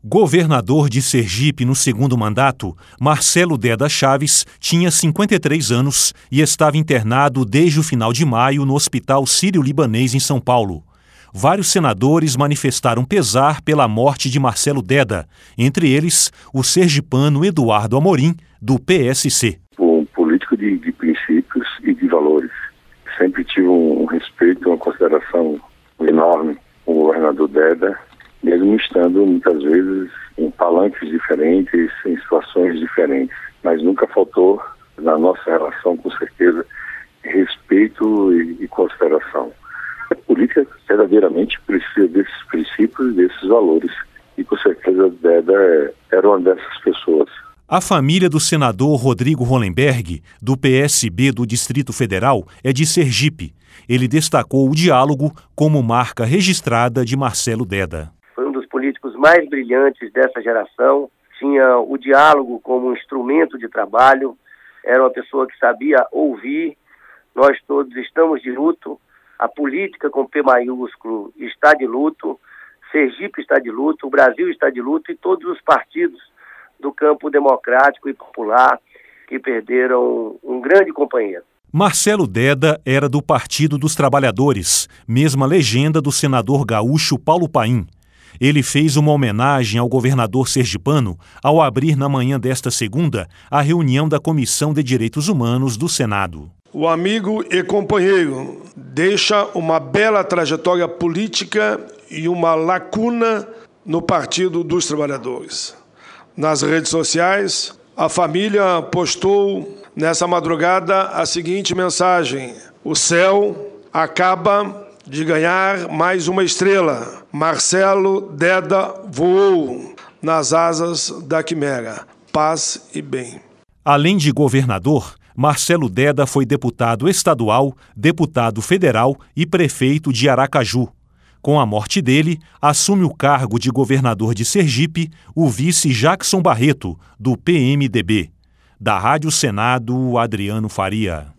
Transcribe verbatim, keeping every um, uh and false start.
Governador de Sergipe no segundo mandato, Marcelo Deda Chaves tinha cinquenta e três anos e estava internado desde o final de maio no Hospital Sírio-Libanês em São Paulo. Vários senadores manifestaram pesar pela morte de Marcelo Deda, entre eles o sergipano Eduardo Amorim, do P S C. Um político de, de princípios e de valores. Sempre tive um, um respeito, uma consideração enorme com o governador Deda, mesmo estando muitas vezes em palanques diferentes, em situações diferentes. Mas nunca faltou, na nossa relação, com certeza, respeito e, e consideração. A política verdadeiramente precisa desses princípios e desses valores. E com certeza Deda era uma dessas pessoas. A família do senador Rodrigo Hollenberg, do P S B do Distrito Federal, é de Sergipe. Ele destacou o diálogo como marca registrada de Marcelo Deda. Foi um dos políticos mais brilhantes dessa geração, tinha o diálogo como um instrumento de trabalho, era uma pessoa que sabia ouvir. Nós todos estamos de luto, a política com P maiúsculo está de luto, Sergipe está de luto, o Brasil está de luto e todos os partidos do campo democrático e popular que perderam um grande companheiro. Marcelo Deda era do Partido dos Trabalhadores, mesma legenda do senador gaúcho Paulo Paim. Ele fez uma homenagem ao governador sergipano ao abrir na manhã desta segunda a reunião da Comissão de Direitos Humanos do Senado. O amigo e companheiro deixa uma bela trajetória política e uma lacuna no Partido dos Trabalhadores. Nas redes sociais, a família postou nessa madrugada a seguinte mensagem: o céu acaba de ganhar mais uma estrela. Marcelo Deda voou nas asas da quimera. Paz e bem. Além de governador, Marcelo Deda foi deputado estadual, deputado federal e prefeito de Aracaju. Com a morte dele, assume o cargo de governador de Sergipe o vice Jackson Barreto, do P M D B. Da Rádio Senado, Adriano Faria.